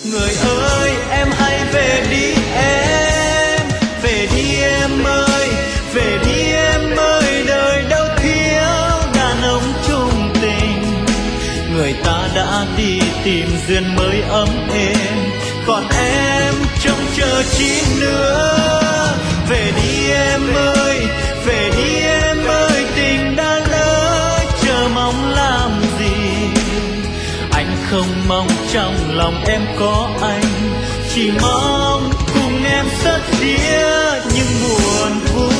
Người ơi em hãy về đi em, về đi em ơi, về đi em ơi, đời đâu thiếu đàn ông chung tình. Người ta đã đi tìm duyên mới ấm êm, còn em trông chờ chi nữa. Về đi em ơi, về đi em ơi, tình đã lỡ chờ mong làm gì. Anh không mong trong lòng em có anh, chỉ mong cùng em rất đĩa những buồn vui.